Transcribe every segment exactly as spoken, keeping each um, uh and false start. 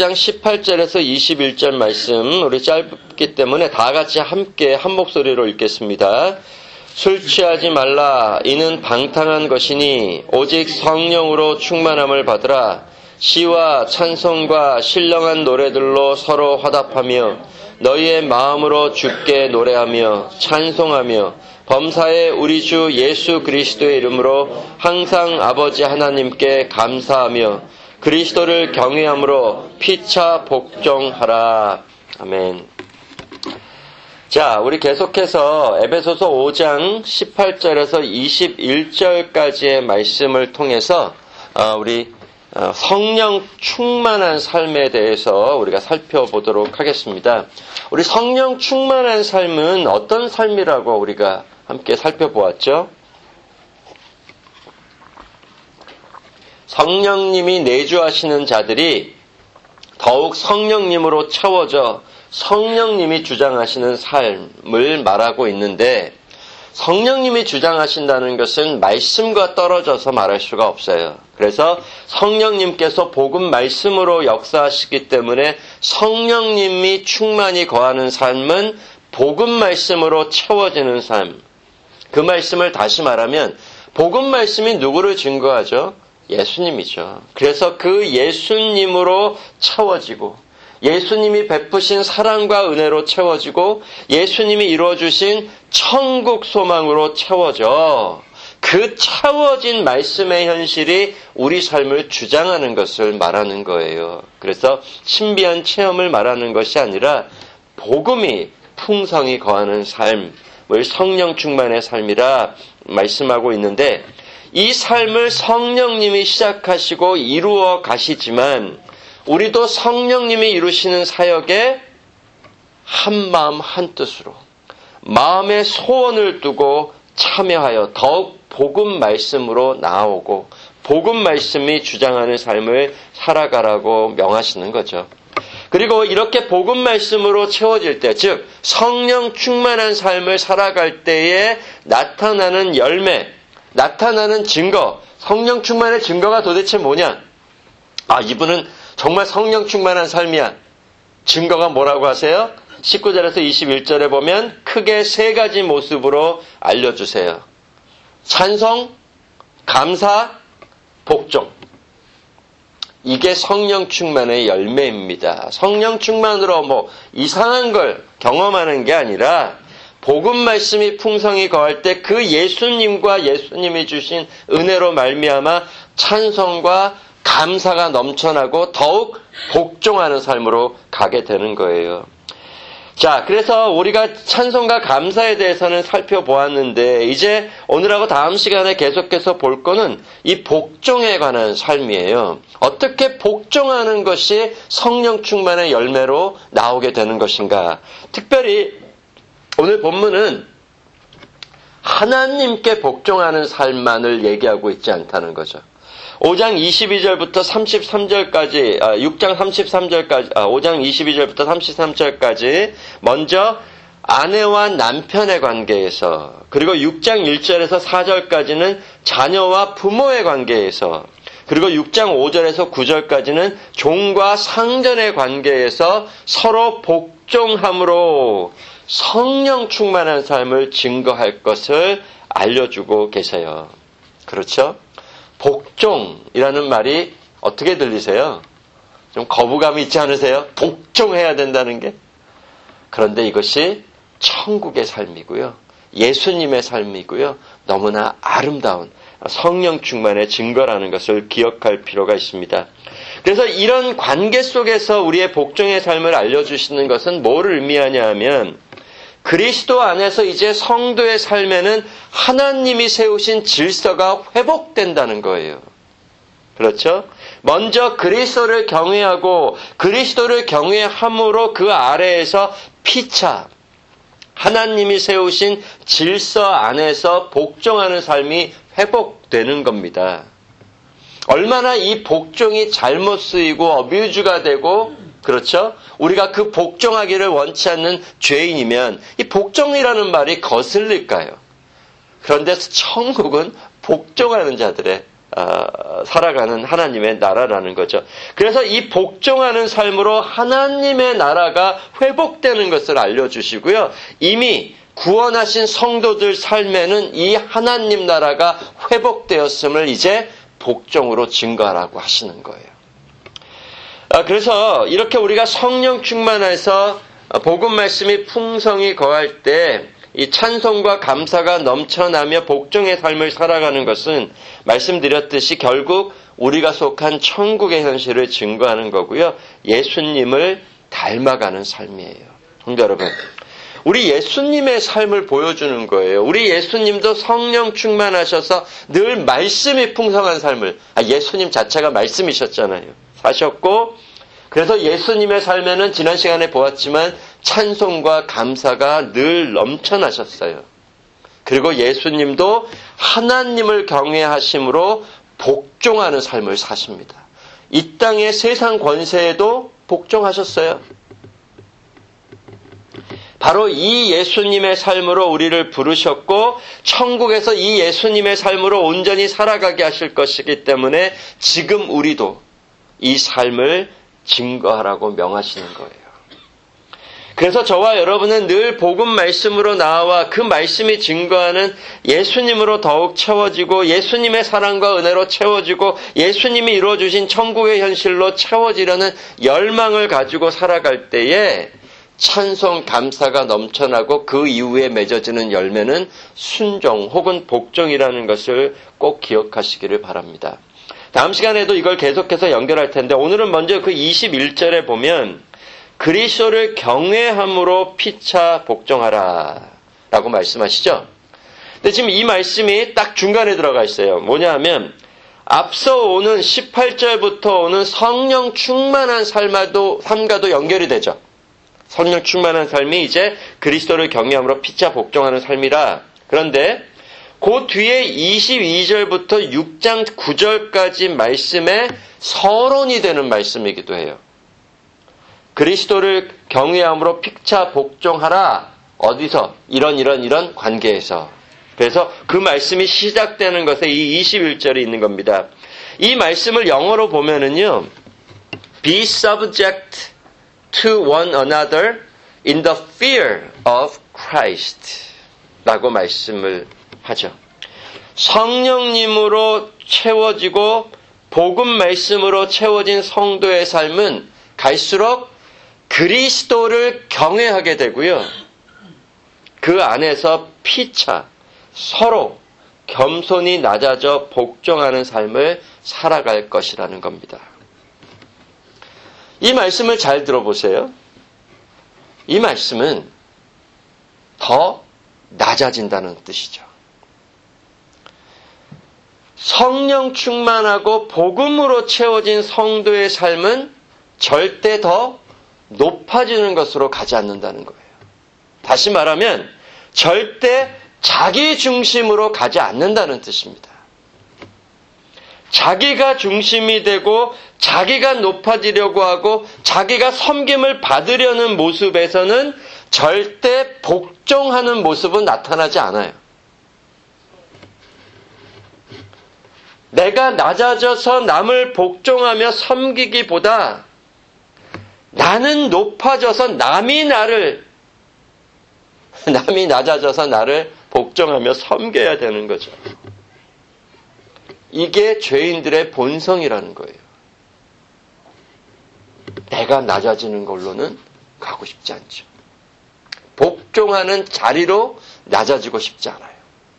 장 십팔 절에서 이십일 절 말씀, 우리 짧기 때문에 다 같이 함께 한 목소리로 읽겠습니다. 술 취하지 말라. 이는 방탕한 것이니 오직 성령으로 충만함을 받으라. 시와 찬송과 신령한 노래들로 서로 화답하며 너희의 마음으로 주께 노래하며 찬송하며 범사의 우리 주 예수 그리스도의 이름으로 항상 아버지 하나님께 감사하며 그리스도를 경외함으로 피차 복종하라. 아멘. 자, 우리 계속해서 에베소서 오 장 십팔 절에서 이십일 절까지의 말씀을 통해서 우리 성령 충만한 삶에 대해서 우리가 살펴보도록 하겠습니다. 우리 성령 충만한 삶은 어떤 삶이라고 우리가 함께 살펴보았죠? 성령님이 내주하시는 자들이 더욱 성령님으로 채워져 성령님이 주장하시는 삶을 말하고 있는데, 성령님이 주장하신다는 것은 말씀과 떨어져서 말할 수가 없어요. 그래서 성령님께서 복음 말씀으로 역사하시기 때문에 성령님이 충만히 거하는 삶은 복음 말씀으로 채워지는 삶. 그 말씀을 다시 말하면 복음 말씀이 누구를 증거하죠? 예수님이죠. 그래서 그 예수님으로 채워지고 예수님이 베푸신 사랑과 은혜로 채워지고 예수님이 이루어주신 천국 소망으로 채워져 그 채워진 말씀의 현실이 우리 삶을 주장하는 것을 말하는 거예요. 그래서 신비한 체험을 말하는 것이 아니라 복음이 풍성히 거하는 삶을 성령 충만의 삶이라 말씀하고 있는데, 이 삶을 성령님이 시작하시고 이루어 가시지만 우리도 성령님이 이루시는 사역에 한마음 한뜻으로 마음의 소원을 두고 참여하여 더욱 복음 말씀으로 나아오고 복음 말씀이 주장하는 삶을 살아가라고 명하시는 거죠. 그리고 이렇게 복음 말씀으로 채워질 때, 즉 성령 충만한 삶을 살아갈 때에 나타나는 열매, 나타나는 증거, 성령 충만의 증거가 도대체 뭐냐? 아, 이분은 정말 성령 충만한 삶이야. 증거가 뭐라고 하세요? 십구 절에서 이십일 절에 보면 크게 세 가지 모습으로 알려주세요. 찬송, 감사, 복종. 이게 성령 충만의 열매입니다. 성령 충만으로 뭐 이상한 걸 경험하는 게 아니라 복음 말씀이 풍성히 거할 때 그 예수님과 예수님이 주신 은혜로 말미암아 찬송과 감사가 넘쳐나고 더욱 복종하는 삶으로 가게 되는 거예요. 자, 그래서 우리가 찬송과 감사에 대해서는 살펴보았는데, 이제 오늘하고 다음 시간에 계속해서 볼 거는 이 복종에 관한 삶이에요. 어떻게 복종하는 것이 성령 충만의 열매로 나오게 되는 것인가. 특별히 오늘 본문은 하나님께 복종하는 삶만을 얘기하고 있지 않다는 거죠. 오 장 이십이 절부터 삼십삼 절까지, 아, 육 장 삼십삼 절까지, 아, 오 장 이십이 절부터 삼십삼 절까지 먼저 아내와 남편의 관계에서, 그리고 육 장 일 절에서 사 절까지는 자녀와 부모의 관계에서, 그리고 육 장 오 절에서 구 절까지는 종과 상전의 관계에서 서로 복종함으로 성령 충만한 삶을 증거할 것을 알려주고 계세요. 그렇죠? 복종이라는 말이 어떻게 들리세요? 좀 거부감이 있지 않으세요? 복종해야 된다는 게? 그런데 이것이 천국의 삶이고요. 예수님의 삶이고요. 너무나 아름다운 성령 충만의 증거라는 것을 기억할 필요가 있습니다. 그래서 이런 관계 속에서 우리의 복종의 삶을 알려주시는 것은 뭐를 의미하냐 하면, 그리스도 안에서 이제 성도의 삶에는 하나님이 세우신 질서가 회복된다는 거예요. 그렇죠? 먼저 그리스도를 경외하고 그리스도를 경외함으로 그 아래에서 피차, 하나님이 세우신 질서 안에서 복종하는 삶이 회복되는 겁니다. 얼마나 이 복종이 잘못 쓰이고 어뷰즈가 되고, 그렇죠? 우리가 그 복종하기를 원치 않는 죄인이면 이 복종이라는 말이 거슬릴까요? 그런데 천국은 복종하는 자들의 어, 살아가는 하나님의 나라라는 거죠. 그래서 이 복종하는 삶으로 하나님의 나라가 회복되는 것을 알려주시고요. 이미 구원하신 성도들 삶에는 이 하나님 나라가 회복되었음을 이제 복종으로 증거하라고 하시는 거예요. 아, 그래서 이렇게 우리가 성령 충만해서 복음 말씀이 풍성히 거할 때 이 찬송과 감사가 넘쳐나며 복종의 삶을 살아가는 것은 말씀드렸듯이 결국 우리가 속한 천국의 현실을 증거하는 거고요. 예수님을 닮아가는 삶이에요. 성도 여러분, 우리 예수님의 삶을 보여주는 거예요. 우리 예수님도 성령 충만하셔서 늘 말씀이 풍성한 삶을, 아, 예수님 자체가 말씀이셨잖아요. 사셨고, 그래서 예수님의 삶에는 지난 시간에 보았지만 찬송과 감사가 늘 넘쳐나셨어요. 그리고 예수님도 하나님을 경외하심으로 복종하는 삶을 사십니다. 이 땅의 세상 권세에도 복종하셨어요. 바로 이 예수님의 삶으로 우리를 부르셨고 천국에서 이 예수님의 삶으로 온전히 살아가게 하실 것이기 때문에 지금 우리도 이 삶을 증거하라고 명하시는 거예요. 그래서 저와 여러분은 늘 복음 말씀으로 나와 그 말씀이 증거하는 예수님으로 더욱 채워지고 예수님의 사랑과 은혜로 채워지고 예수님이 이루어주신 천국의 현실로 채워지려는 열망을 가지고 살아갈 때에 찬송, 감사가 넘쳐나고 그 이후에 맺어지는 열매는 순종 혹은 복종이라는 것을 꼭 기억하시기를 바랍니다. 다음 시간에도 이걸 계속해서 연결할 텐데 오늘은 먼저 그 이십일 절에 보면 그리스도를 경외함으로 피차 복종하라 라고 말씀하시죠. 근데 지금 이 말씀이 딱 중간에 들어가 있어요. 뭐냐 하면 앞서 오는 십팔 절부터 오는 성령 충만한 삶과도, 삶과도 연결이 되죠. 성령 충만한 삶이 이제 그리스도를 경외함으로 피차 복종하는 삶이라. 그런데 그 뒤에 이십이 절부터 육 장 구 절까지 말씀에 서론이 되는 말씀이기도 해요. 그리스도를 경외함으로 피차 복종하라. 어디서? 이런 이런 이런 관계에서. 그래서 그 말씀이 시작되는 것에 이 이십일 절이 있는 겁니다. 이 말씀을 영어로 보면은요. Be subject to one another in the fear of Christ 라고 말씀을 하죠. 성령님으로 채워지고 복음 말씀으로 채워진 성도의 삶은 갈수록 그리스도를 경외하게 되고요. 그 안에서 피차 서로 겸손히 낮아져 복종하는 삶을 살아갈 것이라는 겁니다. 이 말씀을 잘 들어보세요. 이 말씀은 더 낮아진다는 뜻이죠. 성령 충만하고 복음으로 채워진 성도의 삶은 절대 더 높아지는 것으로 가지 않는다는 거예요. 다시 말하면 절대 자기 중심으로 가지 않는다는 뜻입니다. 자기가 중심이 되고 자기가 높아지려고 하고 자기가 섬김을 받으려는 모습에서는 절대 복종하는 모습은 나타나지 않아요. 내가 낮아져서 남을 복종하며 섬기기보다 나는 높아져서 남이 나를, 남이 낮아져서 나를 복종하며 섬겨야 되는 거죠. 이게 죄인들의 본성이라는 거예요. 내가 낮아지는 걸로는 가고 싶지 않죠. 복종하는 자리로 낮아지고 싶지 않아요.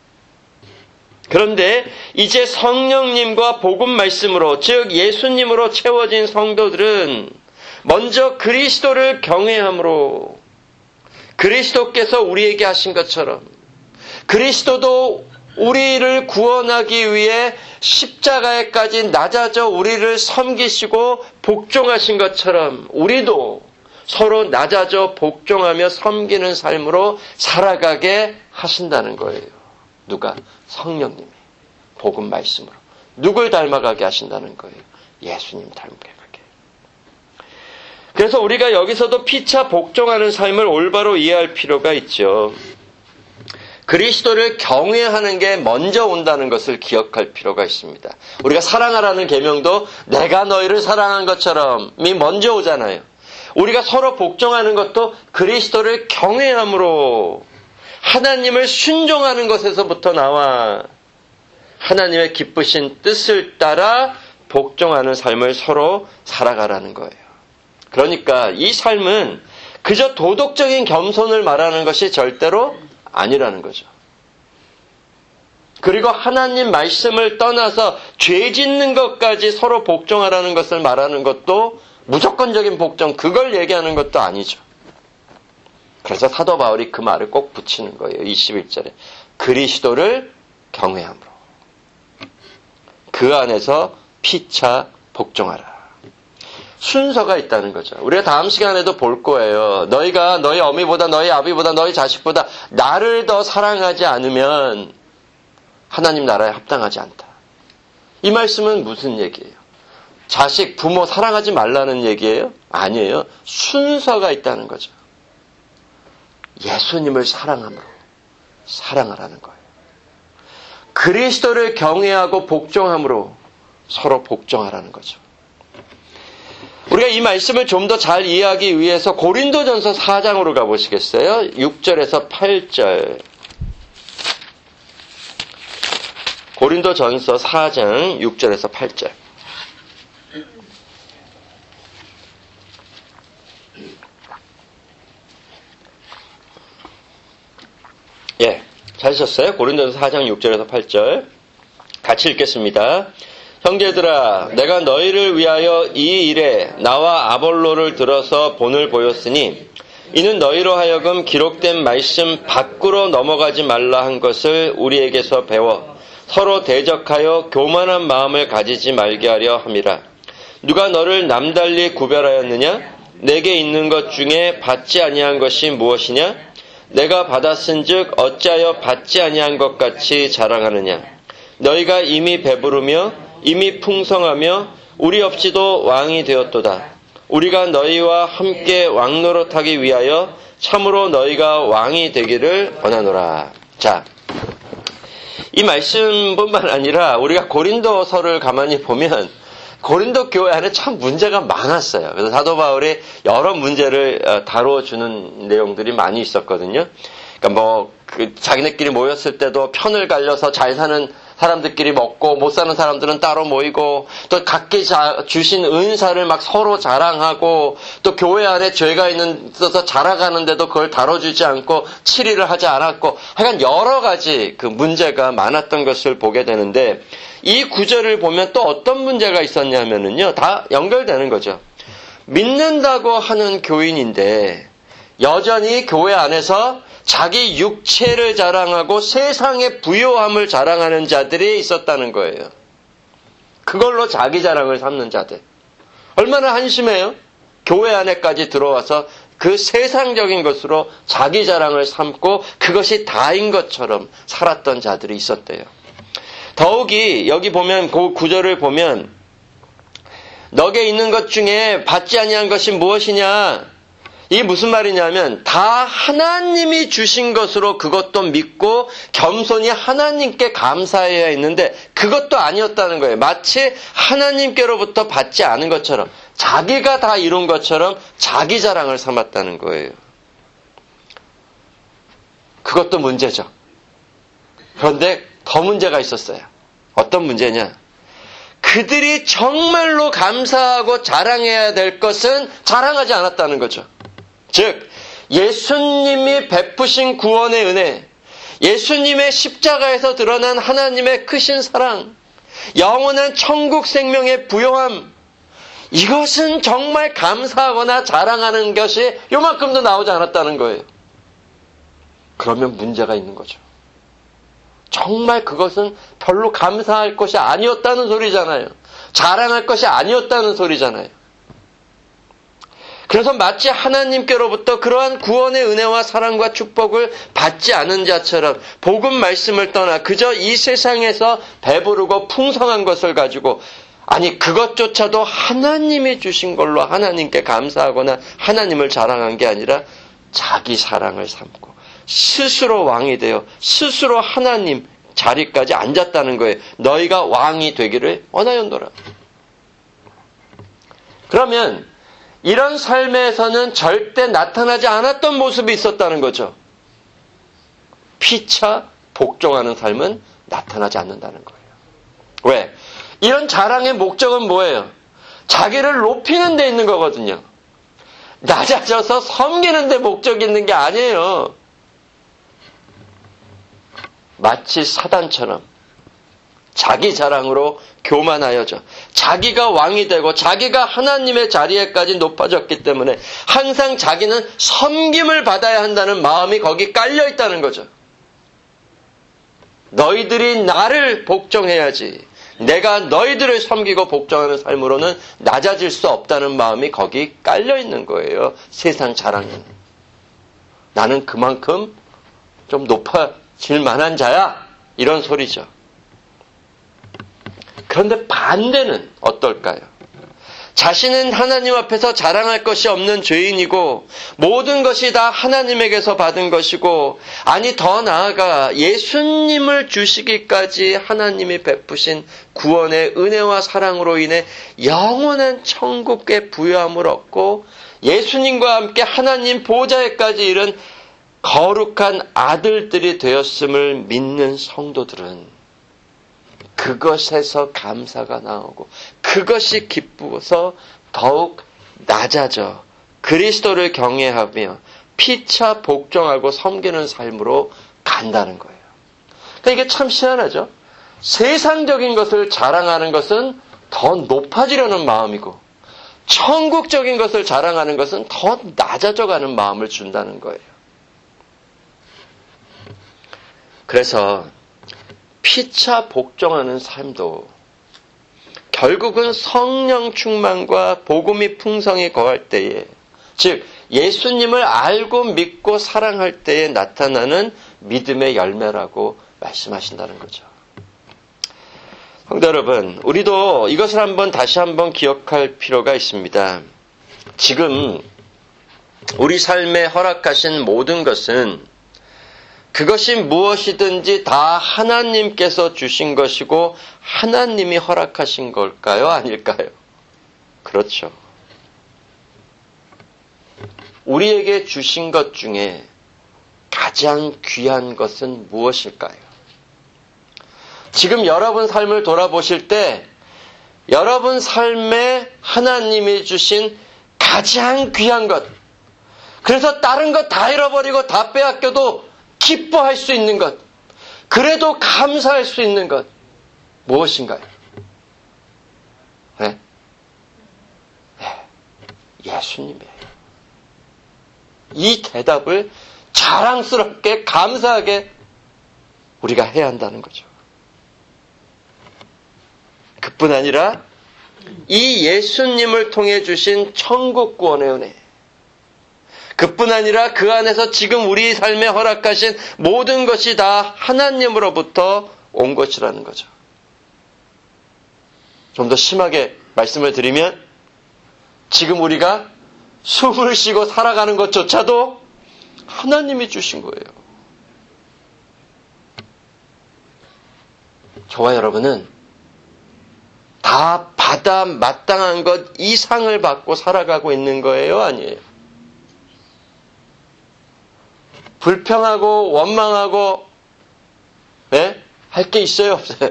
그런데 이제 성령님과 복음 말씀으로, 즉 예수님으로 채워진 성도들은 먼저 그리스도를 경외함으로 그리스도께서 우리에게 하신 것처럼 그리스도도 우리를 구원하기 위해 십자가에까지 낮아져 우리를 섬기시고 복종하신 것처럼 우리도 서로 낮아져 복종하며 섬기는 삶으로 살아가게 하신다는 거예요. 누가? 성령님이 복음 말씀으로. 누굴 닮아가게 하신다는 거예요? 예수님 닮아가게. 그래서 우리가 여기서도 피차 복종하는 삶을 올바로 이해할 필요가 있죠. 그리스도를 경외하는 게 먼저 온다는 것을 기억할 필요가 있습니다. 우리가 사랑하라는 계명도 내가 너희를 사랑한 것처럼이 먼저 오잖아요. 우리가 서로 복종하는 것도 그리스도를 경외함으로 하나님을 순종하는 것에서부터 나와 하나님의 기쁘신 뜻을 따라 복종하는 삶을 서로 살아가라는 거예요. 그러니까 이 삶은 그저 도덕적인 겸손을 말하는 것이 절대로 아니라는 거죠. 그리고 하나님 말씀을 떠나서 죄 짓는 것까지 서로 복종하라는 것을 말하는 것도 무조건적인 복종, 그걸 얘기하는 것도 아니죠. 그래서 사도 바울이 그 말을 꼭 붙이는 거예요. 이십일 절에. 그리스도를 경외함으로. 그 안에서 피차 복종하라. 순서가 있다는 거죠. 우리가 다음 시간에도 볼 거예요. 너희가 너희 어미보다 너희 아비보다 너희 자식보다 나를 더 사랑하지 않으면 하나님 나라에 합당하지 않다. 이 말씀은 무슨 얘기예요? 자식, 부모 사랑하지 말라는 얘기예요? 아니에요. 순서가 있다는 거죠. 예수님을 사랑함으로 사랑하라는 거예요. 그리스도를 경외하고 복종함으로 서로 복종하라는 거죠. 우리가 이 말씀을 좀 더 잘 이해하기 위해서 고린도전서 사 장으로 가보시겠어요? 육 절에서 팔 절. 고린도전서 사 장 육 절에서 팔 절. 예, 찾으셨어요? 고린도전서 사 장 육 절에서 팔 절. 같이 읽겠습니다. 형제들아, 내가 너희를 위하여 이 일에 나와 아볼로를 들어서 본을 보였으니 이는 너희로 하여금 기록된 말씀 밖으로 넘어가지 말라 한 것을 우리에게서 배워 서로 대적하여 교만한 마음을 가지지 말게 하려 함이라. 누가 너를 남달리 구별하였느냐? 내게 있는 것 중에 받지 아니한 것이 무엇이냐? 내가 받았은즉 어찌하여 받지 아니한 것 같이 자랑하느냐? 너희가 이미 배부르며 이미 풍성하며 우리 없이도 왕이 되었도다. 우리가 너희와 함께 왕노릇하기 위하여 참으로 너희가 왕이 되기를 원하노라. 자, 이 말씀뿐만 아니라 우리가 고린도서를 가만히 보면 고린도 교회 안에 참 문제가 많았어요. 그래서 사도 바울이 여러 문제를 다뤄주는 내용들이 많이 있었거든요. 그러니까 뭐 그 자기네끼리 모였을 때도 편을 갈려서 잘 사는 사람들끼리 먹고 못 사는 사람들은 따로 모이고 또 각기 자, 주신 은사를 막 서로 자랑하고 또 교회 안에 죄가 있는 있어서 자라가는데도 그걸 다뤄주지 않고 치리를 하지 않았고 하여간 여러 가지 그 문제가 많았던 것을 보게 되는데 이 구절을 보면 또 어떤 문제가 있었냐면은요 다 연결되는 거죠. 믿는다고 하는 교인인데 여전히 교회 안에서 자기 육체를 자랑하고 세상의 부요함을 자랑하는 자들이 있었다는 거예요. 그걸로 자기 자랑을 삼는 자들. 얼마나 한심해요? 교회 안에까지 들어와서 그 세상적인 것으로 자기 자랑을 삼고 그것이 다인 것처럼 살았던 자들이 있었대요. 더욱이 여기 보면 그 구절을 보면 너게 있는 것 중에 받지 아니한 것이 무엇이냐? 이게 무슨 말이냐면 다 하나님이 주신 것으로 그것도 믿고 겸손히 하나님께 감사해야 했는데 그것도 아니었다는 거예요. 마치 하나님께로부터 받지 않은 것처럼 자기가 다 이룬 것처럼 자기 자랑을 삼았다는 거예요. 그것도 문제죠. 그런데 더 문제가 있었어요. 어떤 문제냐? 그들이 정말로 감사하고 자랑해야 될 것은 자랑하지 않았다는 거죠. 즉 예수님이 베푸신 구원의 은혜, 예수님의 십자가에서 드러난 하나님의 크신 사랑, 영원한 천국 생명의 부요함, 이것은 정말 감사하거나 자랑하는 것이 요만큼도 나오지 않았다는 거예요. 그러면 문제가 있는 거죠. 정말 그것은 별로 감사할 것이 아니었다는 소리잖아요. 자랑할 것이 아니었다는 소리잖아요. 그래서 마치 하나님께로부터 그러한 구원의 은혜와 사랑과 축복을 받지 않은 자처럼 복음 말씀을 떠나 그저 이 세상에서 배부르고 풍성한 것을 가지고 아니 그것조차도 하나님이 주신 걸로 하나님께 감사하거나 하나님을 자랑한 게 아니라 자기 사랑을 삼고 스스로 왕이 되어 스스로 하나님 자리까지 앉았다는 거예요. 너희가 왕이 되기를 원하였노라. 그러면 이런 삶에서는 절대 나타나지 않았던 모습이 있었다는 거죠. 피차 복종하는 삶은 나타나지 않는다는 거예요. 왜? 이런 자랑의 목적은 뭐예요? 자기를 높이는 데 있는 거거든요. 낮아져서 섬기는 데 목적이 있는 게 아니에요. 마치 사단처럼 자기 자랑으로 교만하여져 자기가 왕이 되고 자기가 하나님의 자리에까지 높아졌기 때문에 항상 자기는 섬김을 받아야 한다는 마음이 거기 깔려 있다는 거죠. 너희들이 나를 복종해야지. 내가 너희들을 섬기고 복종하는 삶으로는 낮아질 수 없다는 마음이 거기 깔려 있는 거예요. 세상 자랑은. 나는 그만큼 좀 높아질 만한 자야. 이런 소리죠. 그런데 반대는 어떨까요? 자신은 하나님 앞에서 자랑할 것이 없는 죄인이고 모든 것이 다 하나님에게서 받은 것이고 아니 더 나아가 예수님을 주시기까지 하나님이 베푸신 구원의 은혜와 사랑으로 인해 영원한 천국의 부여함을 얻고 예수님과 함께 하나님 보좌에까지 이른 거룩한 아들들이 되었음을 믿는 성도들은 그것에서 감사가 나오고 그것이 기쁘어서 더욱 낮아져 그리스도를 경외하며 피차 복종하고 섬기는 삶으로 간다는 거예요. 그러니까 이게 참 희한하죠. 세상적인 것을 자랑하는 것은 더 높아지려는 마음이고 천국적인 것을 자랑하는 것은 더 낮아져가는 마음을 준다는 거예요. 그래서 피차 복종하는 삶도 결국은 성령 충만과 복음이 풍성히 거할 때에, 즉 예수님을 알고 믿고 사랑할 때에 나타나는 믿음의 열매라고 말씀하신다는 거죠. 성도 여러분, 우리도 이것을 한번 다시 한번 기억할 필요가 있습니다. 지금 우리 삶에 허락하신 모든 것은 그것이 무엇이든지 다 하나님께서 주신 것이고 하나님이 허락하신 걸까요? 아닐까요? 그렇죠. 우리에게 주신 것 중에 가장 귀한 것은 무엇일까요? 지금 여러분 삶을 돌아보실 때 여러분 삶에 하나님이 주신 가장 귀한 것, 그래서 다른 것 다 잃어버리고 다 빼앗겨도 기뻐할 수 있는 것, 그래도 감사할 수 있는 것, 무엇인가요? 네? 네, 예수님이에요. 이 대답을 자랑스럽게 감사하게 우리가 해야 한다는 거죠. 그뿐 아니라 이 예수님을 통해 주신 천국 구원의 은혜, 그뿐 아니라 그 안에서 지금 우리 삶에 허락하신 모든 것이 다 하나님으로부터 온 것이라는 거죠. 좀 더 심하게 말씀을 드리면 지금 우리가 숨을 쉬고 살아가는 것조차도 하나님이 주신 거예요. 저와 여러분은 다 받아 마땅한 것 이상을 받고 살아가고 있는 거예요? 아니에요? 불평하고 원망하고 네? 할 게 있어요? 없어요?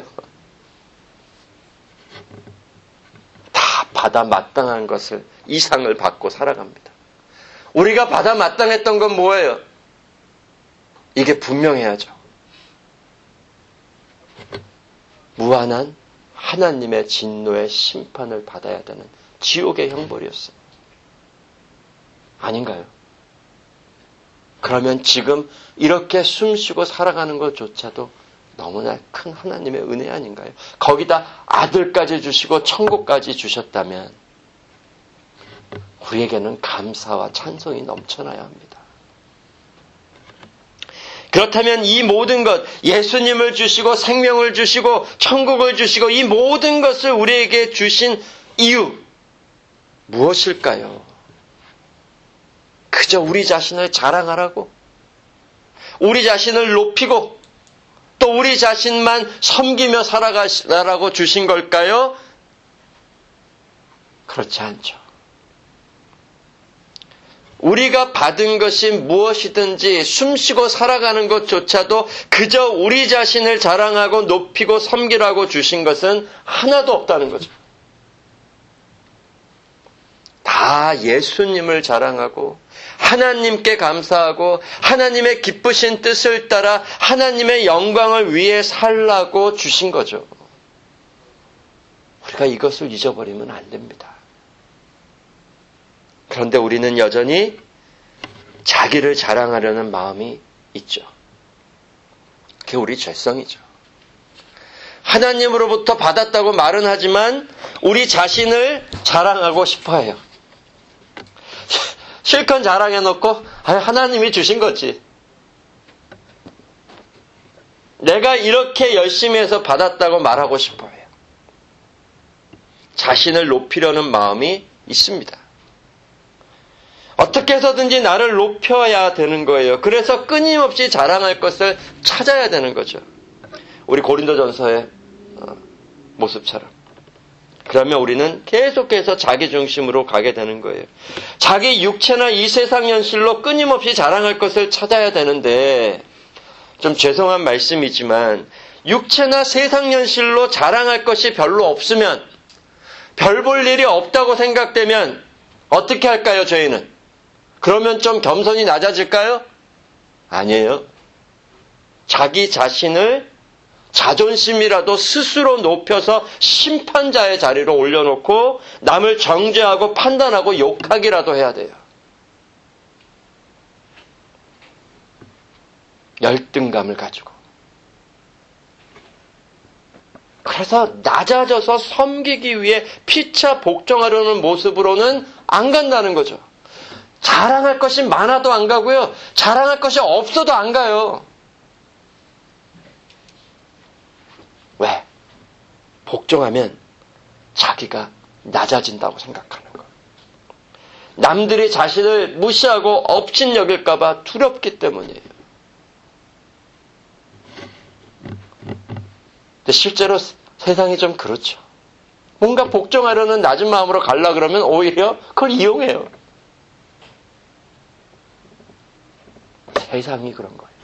다 받아 마땅한 것을 이상을 받고 살아갑니다. 우리가 받아 마땅했던 건 뭐예요? 이게 분명해야죠. 무한한 하나님의 진노의 심판을 받아야 되는 지옥의 형벌이었어요. 아닌가요? 그러면 지금 이렇게 숨쉬고 살아가는 것조차도 너무나 큰 하나님의 은혜 아닌가요? 거기다 아들까지 주시고 천국까지 주셨다면 우리에게는 감사와 찬송이 넘쳐나야 합니다. 그렇다면 이 모든 것, 예수님을 주시고 생명을 주시고 천국을 주시고 이 모든 것을 우리에게 주신 이유 무엇일까요? 그저 우리 자신을 자랑하라고? 우리 자신을 높이고 또 우리 자신만 섬기며 살아가라고 주신 걸까요? 그렇지 않죠. 우리가 받은 것이 무엇이든지 숨쉬고 살아가는 것조차도 그저 우리 자신을 자랑하고 높이고 섬기라고 주신 것은 하나도 없다는 거죠. 다 예수님을 자랑하고 하나님께 감사하고 하나님의 기쁘신 뜻을 따라 하나님의 영광을 위해 살라고 주신 거죠. 우리가 이것을 잊어버리면 안 됩니다. 그런데 우리는 여전히 자기를 자랑하려는 마음이 있죠. 그게 우리 죄성이죠. 하나님으로부터 받았다고 말은 하지만 우리 자신을 자랑하고 싶어 해요. 실컷 자랑해놓고 하나님이 주신 거지. 내가 이렇게 열심히 해서 받았다고 말하고 싶어 해요. 자신을 높이려는 마음이 있습니다. 어떻게 해서든지 나를 높여야 되는 거예요. 그래서 끊임없이 자랑할 것을 찾아야 되는 거죠. 우리 고린도전서의 모습처럼. 그러면 우리는 계속해서 자기 중심으로 가게 되는 거예요. 자기 육체나 이 세상 현실로 끊임없이 자랑할 것을 찾아야 되는데 좀 죄송한 말씀이지만 육체나 세상 현실로 자랑할 것이 별로 없으면 별 볼 일이 없다고 생각되면 어떻게 할까요, 저희는? 그러면 좀 겸손이 낮아질까요? 아니에요. 자기 자신을 자존심이라도 스스로 높여서 심판자의 자리로 올려놓고 남을 정죄하고 판단하고 욕하기라도 해야 돼요. 열등감을 가지고. 그래서 낮아져서 섬기기 위해 피차 복종하려는 모습으로는 안 간다는 거죠. 자랑할 것이 많아도 안 가고요. 자랑할 것이 없어도 안 가요. 왜? 복종하면 자기가 낮아진다고 생각하는 거예요. 남들이 자신을 무시하고 업신여길까 봐 두렵기 때문이에요. 근데 실제로 세상이 좀 그렇죠. 뭔가 복종하려는 낮은 마음으로 가려고 그러면 오히려 그걸 이용해요. 세상이 그런 거예요.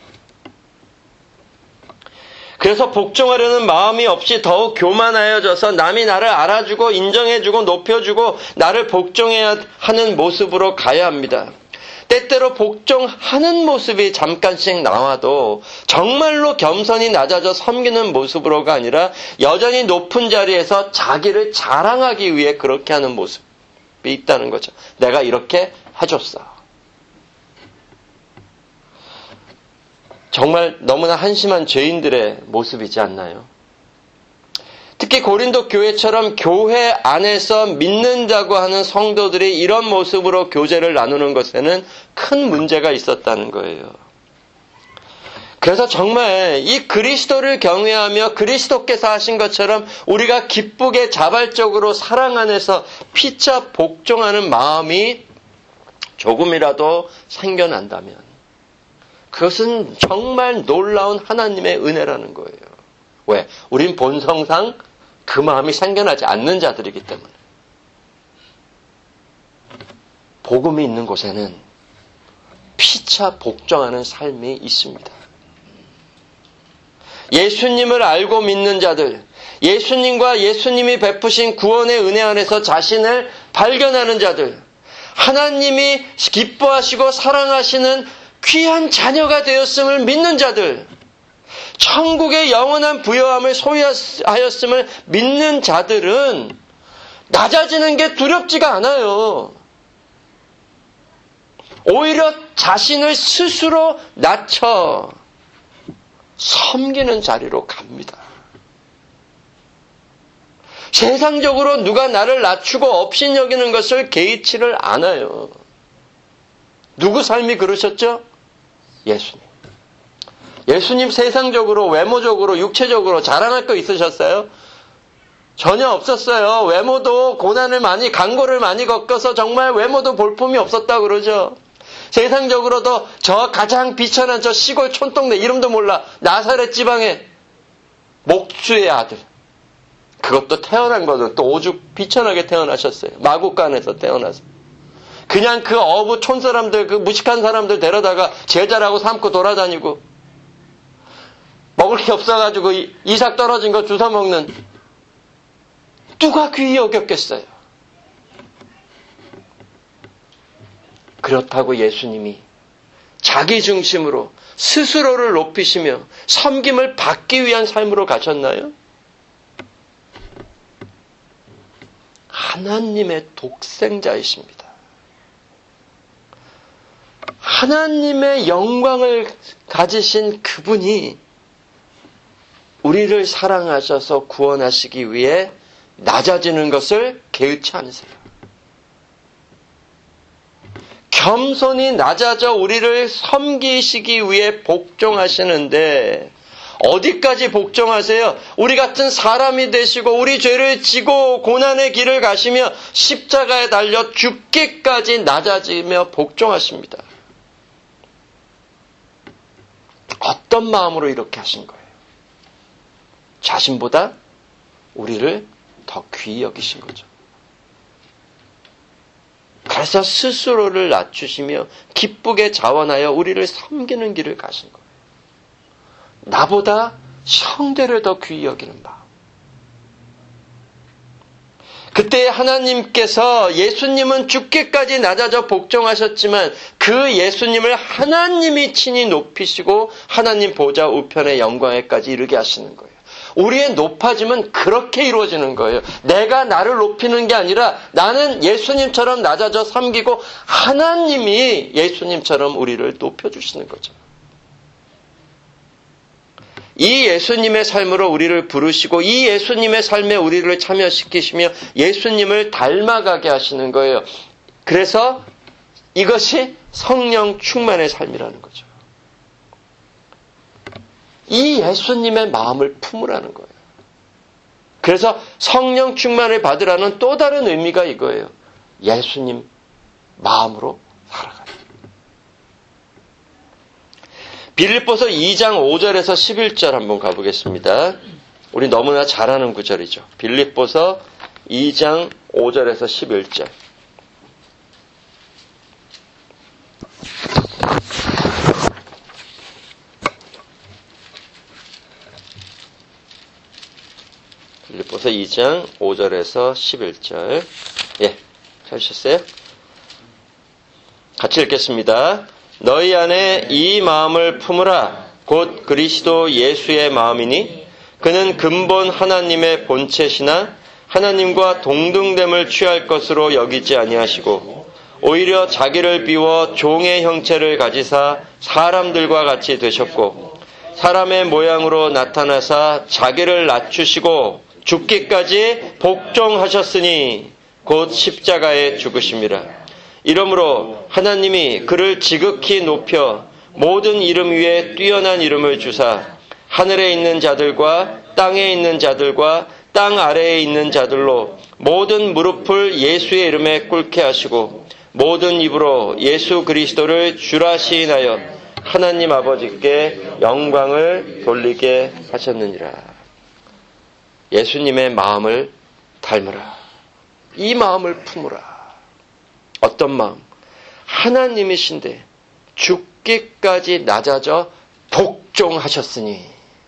그래서 복종하려는 마음이 없이 더욱 교만하여져서 남이 나를 알아주고 인정해주고 높여주고 나를 복종해야 하는 모습으로 가야 합니다. 때때로 복종하는 모습이 잠깐씩 나와도 정말로 겸손히 낮아져 섬기는 모습으로가 아니라 여전히 높은 자리에서 자기를 자랑하기 위해 그렇게 하는 모습이 있다는 거죠. 내가 이렇게 해줬어. 정말 너무나 한심한 죄인들의 모습이지 않나요? 특히 고린도 교회처럼 교회 안에서 믿는다고 하는 성도들이 이런 모습으로 교제를 나누는 것에는 큰 문제가 있었다는 거예요. 그래서 정말 이 그리스도를 경외하며 그리스도께서 하신 것처럼 우리가 기쁘게 자발적으로 사랑 안에서 피차 복종하는 마음이 조금이라도 생겨난다면 그것은 정말 놀라운 하나님의 은혜라는 거예요. 왜? 우린 본성상 그 마음이 생겨나지 않는 자들이기 때문에. 복음이 있는 곳에는 피차 복종하는 삶이 있습니다. 예수님을 알고 믿는 자들, 예수님과 예수님이 베푸신 구원의 은혜 안에서 자신을 발견하는 자들, 하나님이 기뻐하시고 사랑하시는 귀한 자녀가 되었음을 믿는 자들, 천국의 영원한 부여함을 소유하였음을 믿는 자들은 낮아지는 게 두렵지가 않아요. 오히려 자신을 스스로 낮춰 섬기는 자리로 갑니다. 세상적으로 누가 나를 낮추고 업신여기는 것을 개의치를 않아요. 누구 삶이 그러셨죠? 예수님. 예수님 세상적으로, 외모적으로, 육체적으로 자랑할 거 있으셨어요? 전혀 없었어요. 외모도 고난을 많이, 강고를 많이 겪어서 정말 외모도 볼품이 없었다고 그러죠. 세상적으로도 저 가장 비천한 저 시골 촌동네 이름도 몰라. 나사렛 지방의 목수의 아들. 그것도 태어난 거는 또 오죽 비천하게 태어나셨어요. 마국간에서 태어나서. 그냥 그 어부 촌 사람들, 그 무식한 사람들 데려다가 제자라고 삼고 돌아다니고, 먹을 게 없어가지고 이삭 떨어진 거 주워 먹는, 누가 귀히 여겼겠어요? 그렇다고 예수님이 자기 중심으로 스스로를 높이시며 섬김을 받기 위한 삶으로 가셨나요? 하나님의 독생자이십니다. 하나님의 영광을 가지신 그분이 우리를 사랑하셔서 구원하시기 위해 낮아지는 것을 개의치 않으세요. 겸손히 낮아져 우리를 섬기시기 위해 복종하시는데 어디까지 복종하세요? 우리 같은 사람이 되시고 우리 죄를 지고 고난의 길을 가시며 십자가에 달려 죽기까지 낮아지며 복종하십니다. 어떤 마음으로 이렇게 하신 거예요? 자신보다 우리를 더 귀히 여기신 거죠. 그래서 스스로를 낮추시며 기쁘게 자원하여 우리를 섬기는 길을 가신 거예요. 나보다 형제를 더 귀히 여기는 마음. 그때 하나님께서 예수님은 죽기까지 낮아져 복종하셨지만 그 예수님을 하나님이 친히 높이시고 하나님 보좌 우편의 영광에까지 이르게 하시는 거예요. 우리의 높아짐은 그렇게 이루어지는 거예요. 내가 나를 높이는 게 아니라 나는 예수님처럼 낮아져 섬기고 하나님이 예수님처럼 우리를 높여주시는 거죠. 이 예수님의 삶으로 우리를 부르시고 이 예수님의 삶에 우리를 참여시키시며 예수님을 닮아가게 하시는 거예요. 그래서 이것이 성령 충만의 삶이라는 거죠. 이 예수님의 마음을 품으라는 거예요. 그래서 성령 충만을 받으라는 또 다른 의미가 이거예요. 예수님 마음으로 살아가요. 빌립보서 이 장 오 절에서 십일 절 한번 가보겠습니다. 우리 너무나 잘 아는 구절이죠. 빌립보서 이 장 오 절에서 십일 절. 빌립보서 이 장 오 절에서 십일 절. 예, 찾으셨어요? 같이 읽겠습니다. 너희 안에 이 마음을 품으라. 곧 그리스도 예수의 마음이니 그는 근본 하나님의 본체시나 하나님과 동등됨을 취할 것으로 여기지 아니하시고 오히려 자기를 비워 종의 형체를 가지사 사람들과 같이 되셨고 사람의 모양으로 나타나사 자기를 낮추시고 죽기까지 복종하셨으니 곧 십자가에 죽으심이라. 이러므로 하나님이 그를 지극히 높여 모든 이름 위에 뛰어난 이름을 주사 하늘에 있는 자들과 땅에 있는 자들과 땅 아래에 있는 자들로 모든 무릎을 예수의 이름에 꿇게 하시고 모든 입으로 예수 그리스도를 주라 시인하여 하나님 아버지께 영광을 돌리게 하셨느니라. 예수님의 마음을 닮으라. 이 마음을 품으라. 어떤 마음? 하나님이신데 죽기까지 낮아져 복종하셨으니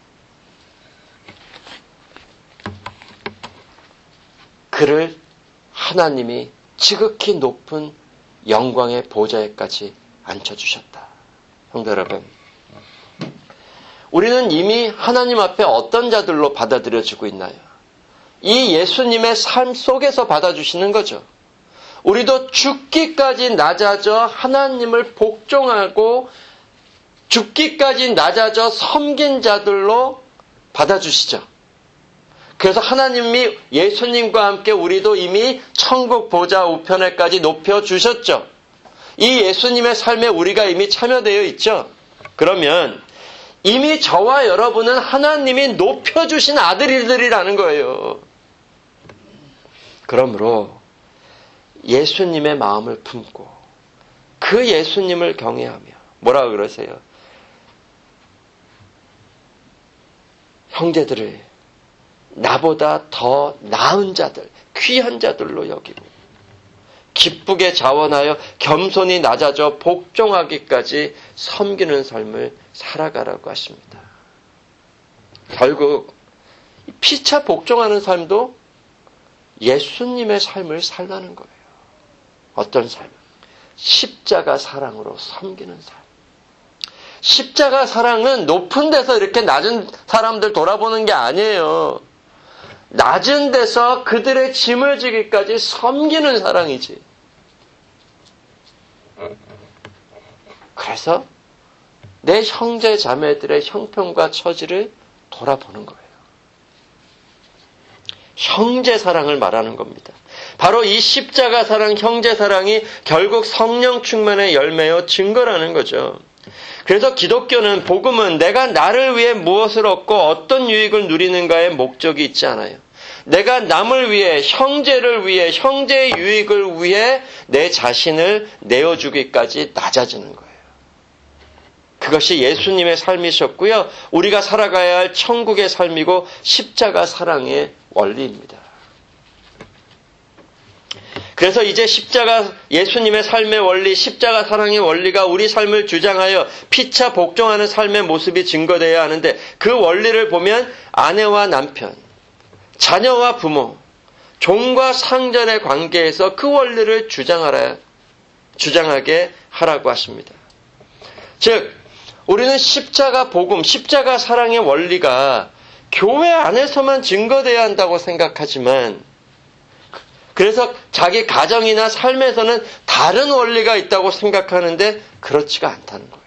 그를 하나님이 지극히 높은 영광의 보좌에까지 앉혀주셨다. 성도 여러분, 우리는 이미 하나님 앞에 어떤 자들로 받아들여지고 있나요? 이 예수님의 삶 속에서 받아주시는 거죠. 우리도 죽기까지 낮아져 하나님을 복종하고 죽기까지 낮아져 섬긴 자들로 받아주시죠. 그래서 하나님이 예수님과 함께 우리도 이미 천국 보좌 우편에까지 높여주셨죠. 이 예수님의 삶에 우리가 이미 참여되어 있죠. 그러면 이미 저와 여러분은 하나님이 높여주신 아들들이라는 거예요. 그러므로 예수님의 마음을 품고 그 예수님을 경외하며 뭐라고 그러세요? 형제들을 나보다 더 나은 자들, 귀한 자들로 여기고 기쁘게 자원하여 겸손히 낮아져 복종하기까지 섬기는 삶을 살아가라고 하십니다. 결국 피차 복종하는 삶도 예수님의 삶을 살라는 거예요. 어떤 삶? 십자가 사랑으로 섬기는 삶. 십자가 사랑은 높은 데서 이렇게 낮은 사람들 돌아보는 게 아니에요. 낮은 데서 그들의 짐을 지기까지 섬기는 사랑이지. 그래서 내 형제 자매들의 형편과 처지를 돌아보는 거예요. 형제 사랑을 말하는 겁니다. 바로 이 십자가 사랑, 형제 사랑이 결국 성령 충만의 열매요 증거라는 거죠. 그래서 기독교는, 복음은 내가 나를 위해 무엇을 얻고 어떤 유익을 누리는가에 목적이 있지 않아요. 내가 남을 위해, 형제를 위해, 형제의 유익을 위해 내 자신을 내어주기까지 낮아지는 거예요. 그것이 예수님의 삶이셨고요. 우리가 살아가야 할 천국의 삶이고 십자가 사랑의 원리입니다. 그래서 이제 십자가, 예수님의 삶의 원리, 십자가 사랑의 원리가 우리 삶을 주장하여 피차 복종하는 삶의 모습이 증거되어야 하는데, 그 원리를 보면 아내와 남편, 자녀와 부모, 종과 상전의 관계에서 그 원리를 주장하라, 주장하게 하라고 하십니다. 즉, 우리는 십자가 복음, 십자가 사랑의 원리가 교회 안에서만 증거되어야 한다고 생각하지만, 그래서 자기 가정이나 삶에서는 다른 원리가 있다고 생각하는데 그렇지가 않다는 거예요.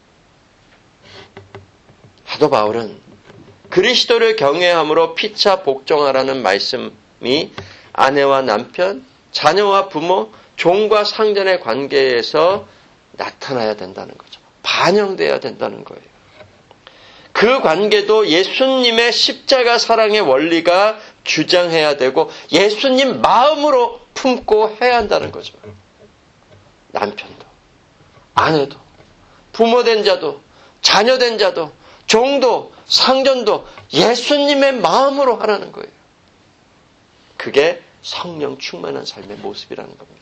사도 바울은 그리스도를 경외함으로 피차 복종하라는 말씀이 아내와 남편, 자녀와 부모, 종과 상전의 관계에서 나타나야 된다는 거죠. 반영되어야 된다는 거예요. 그 관계도 예수님의 십자가 사랑의 원리가 주장해야 되고 예수님 마음으로 품고 해야 한다는 거죠. 남편도, 아내도, 부모된 자도, 자녀된 자도, 종도, 상전도 예수님의 마음으로 하라는 거예요. 그게 성령 충만한 삶의 모습이라는 겁니다.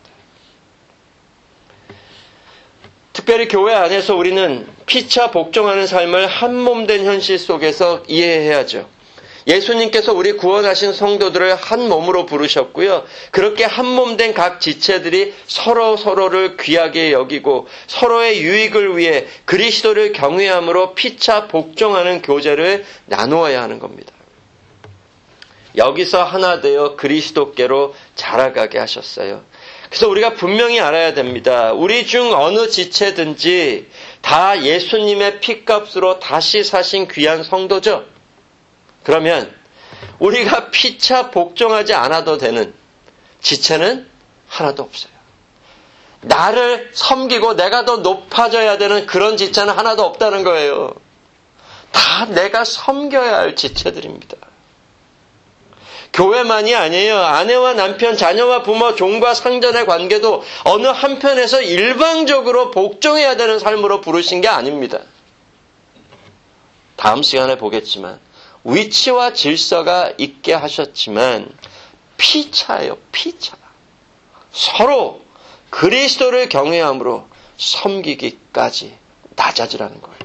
특별히 교회 안에서 우리는 피차 복종하는 삶을 한몸된 현실 속에서 이해해야죠. 예수님께서 우리 구원하신 성도들을 한 몸으로 부르셨고요. 그렇게 한 몸된 각 지체들이 서로 서로를 귀하게 여기고 서로의 유익을 위해 그리스도를 경외함으로 피차 복종하는 교제를 나누어야 하는 겁니다. 여기서 하나 되어 그리스도께로 자라가게 하셨어요. 그래서 우리가 분명히 알아야 됩니다. 우리 중 어느 지체든지 다 예수님의 피값으로 다시 사신 귀한 성도죠. 그러면 우리가 피차 복종하지 않아도 되는 지체는 하나도 없어요. 나를 섬기고 내가 더 높아져야 되는 그런 지체는 하나도 없다는 거예요. 다 내가 섬겨야 할 지체들입니다. 교회만이 아니에요. 아내와 남편, 자녀와 부모, 종과 상전의 관계도 어느 한편에서 일방적으로 복종해야 되는 삶으로 부르신 게 아닙니다. 다음 시간에 보겠지만 위치와 질서가 있게 하셨지만 피차예요. 피차. 서로 그리스도를 경외함으로 섬기기까지 낮아지라는 거예요.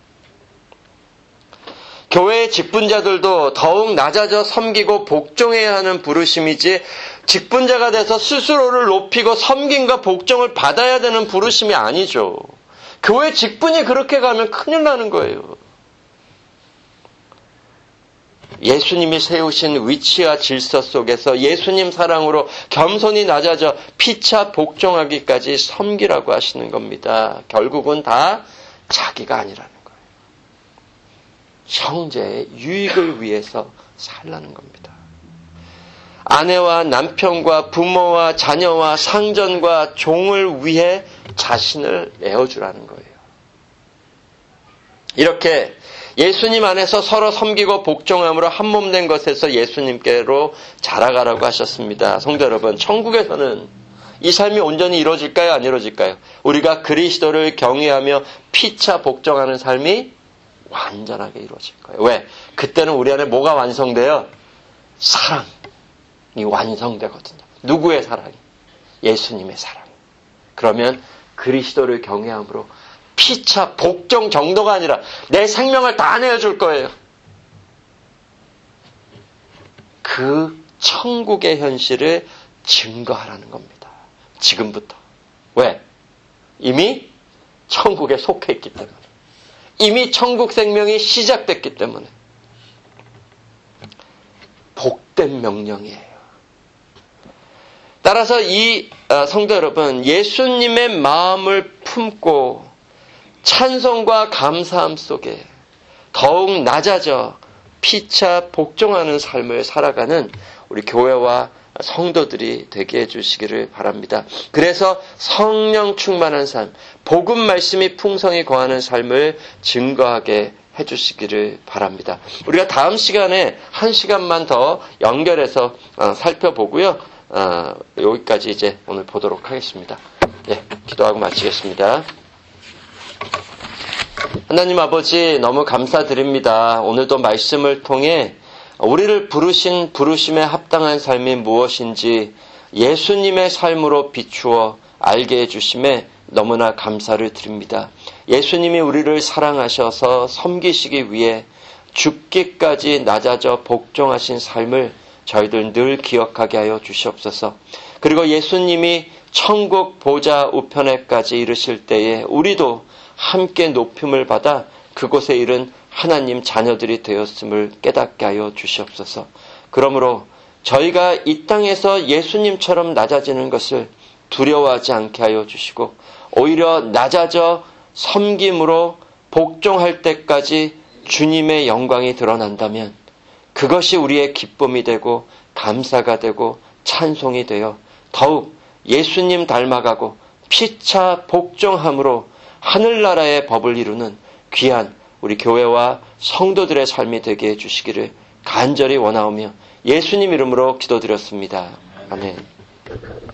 교회의 직분자들도 더욱 낮아져 섬기고 복종해야 하는 부르심이지 직분자가 돼서 스스로를 높이고 섬김과 복종을 받아야 되는 부르심이 아니죠. 교회 직분이 그렇게 가면 큰일 나는 거예요. 예수님이 세우신 위치와 질서 속에서 예수님 사랑으로 겸손히 낮아져 피차 복종하기까지 섬기라고 하시는 겁니다. 결국은 다 자기가 아니라는 거예요. 형제의 유익을 위해서 살라는 겁니다. 아내와 남편과 부모와 자녀와 상전과 종을 위해 자신을 내어주라는 거예요. 이렇게 예수님 안에서 서로 섬기고 복종함으로 한몸된 것에서 예수님께로 자라가라고 하셨습니다. 성도 여러분, 천국에서는 이 삶이 온전히 이루어질까요? 안 이루어질까요? 우리가 그리스도를 경외하며 피차 복종하는 삶이 완전하게 이루어질 거예요. 왜? 그때는 우리 안에 뭐가 완성돼요? 사랑이 완성되거든요. 누구의 사랑이? 예수님의 사랑. 그러면 그리스도를 경외함으로 피차 복종 정도가 아니라 내 생명을 다 내어줄 거예요. 그 천국의 현실을 증거하라는 겁니다. 지금부터. 왜? 이미 천국에 속해 있기 때문에. 이미 천국 생명이 시작됐기 때문에. 복된 명령이에요. 따라서 이 성도 여러분, 예수님의 마음을 품고 찬송과 감사함 속에 더욱 낮아져 피차 복종하는 삶을 살아가는 우리 교회와 성도들이 되게 해주시기를 바랍니다. 그래서 성령 충만한 삶, 복음 말씀이 풍성히 거하는 삶을 증거하게 해주시기를 바랍니다. 우리가 다음 시간에 한 시간만 더 연결해서 살펴보고요. 여기까지 이제 오늘 보도록 하겠습니다. 예, 기도하고 마치겠습니다. 하나님 아버지, 너무 감사드립니다. 오늘도 말씀을 통해 우리를 부르신 부르심에 합당한 삶이 무엇인지 예수님의 삶으로 비추어 알게 해주심에 너무나 감사를 드립니다. 예수님이 우리를 사랑하셔서 섬기시기 위해 죽기까지 낮아져 복종하신 삶을 저희들 늘 기억하게 하여 주시옵소서. 그리고 예수님이 천국 보좌 우편에까지 이르실 때에 우리도 함께 높임을 받아 그곳에 이른 하나님 자녀들이 되었음을 깨닫게 하여 주시옵소서. 그러므로 저희가 이 땅에서 예수님처럼 낮아지는 것을 두려워하지 않게 하여 주시고 오히려 낮아져 섬김으로 복종할 때까지 주님의 영광이 드러난다면 그것이 우리의 기쁨이 되고 감사가 되고 찬송이 되어 더욱 예수님 닮아가고 피차 복종함으로 하늘나라의 법을 이루는 귀한 우리 교회와 성도들의 삶이 되게 해주시기를 간절히 원하오며 예수님 이름으로 기도드렸습니다. 아멘.